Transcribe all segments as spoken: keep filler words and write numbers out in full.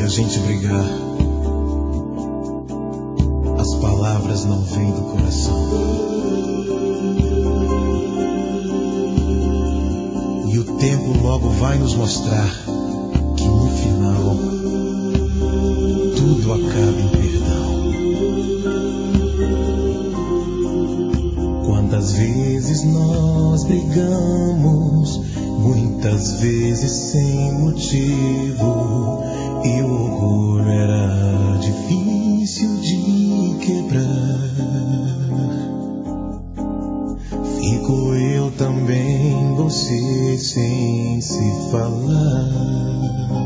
gente brigar, as palavras não vêm do coração. E o tempo logo vai nos mostrar que no final tudo acaba em perdão. Quantas vezes nós brigamos, muitas vezes sem motivo, e o orgulho era difícil de quebrar. Fico eu também, você sem se falar.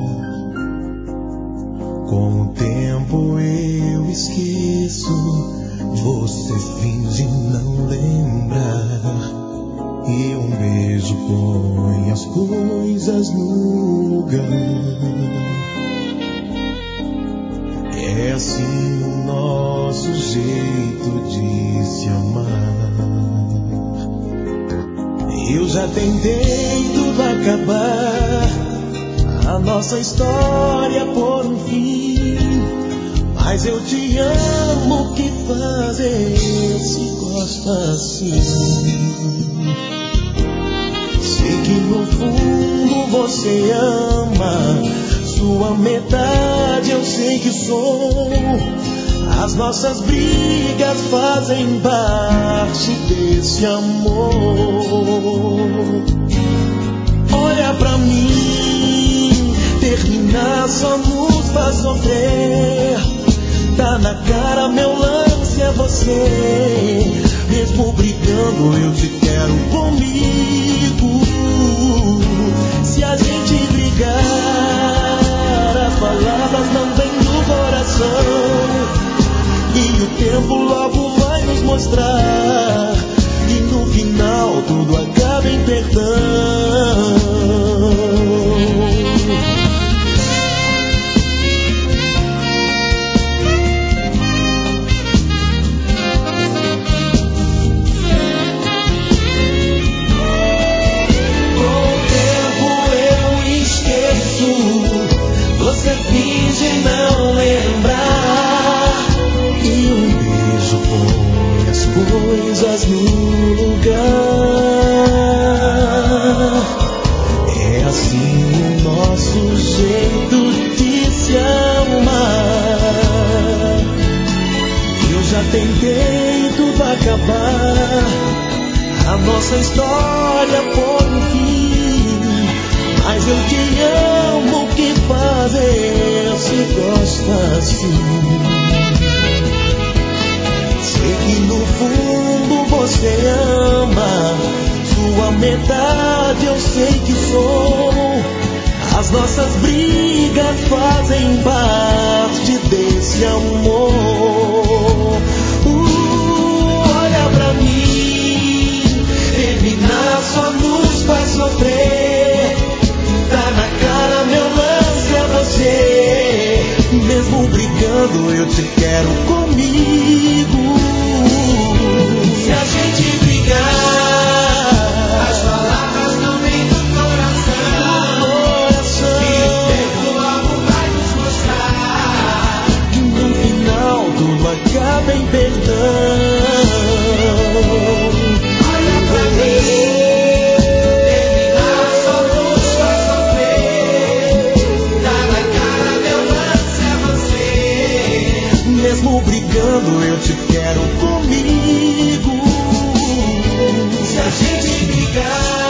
Com o tempo eu esqueço, você finge não lembrar, e um beijo põe as coisas no lugar. É assim o nosso jeito de se amar. Eu já tentei tudo acabar, a nossa história por um fim, mas eu te amo, o que fazer se gosta assim? Sei que no fundo você ama, sua metade eu sei que sou. As nossas brigas fazem parte desse amor. Olha pra mim, terminar só nos faz sofrer. Tá na cara, meu lance é você. Mesmo brigando eu te quero comigo. Se a gente brigar, as palavras não vêm do coração, e o tempo logo vai nos mostrar que no final tudo acaba em perdão. Você finge não lembrar, e um beijo põe as coisas no lugar. É assim o nosso jeito de se amar. Eu já tentei tudo acabar, a nossa história por um fim, mas eu te amo, o que fazer se gosta assim? Sei que no fundo você ama, sua metade eu sei que sou. As nossas brigas fazem parte desse amor. Uh, olha pra mim, terminar só nos faz sofrer. Tá na cara, meu lance é você. Mesmo brigando eu te quero comigo. Se a gente brigar, as palavras não vêm do coração, coração. E o tempo logo vai nos mostrar que no final tudo acaba em perdão. Olha pra mim, mesmo brigando eu te quero comigo. Se a gente brigar,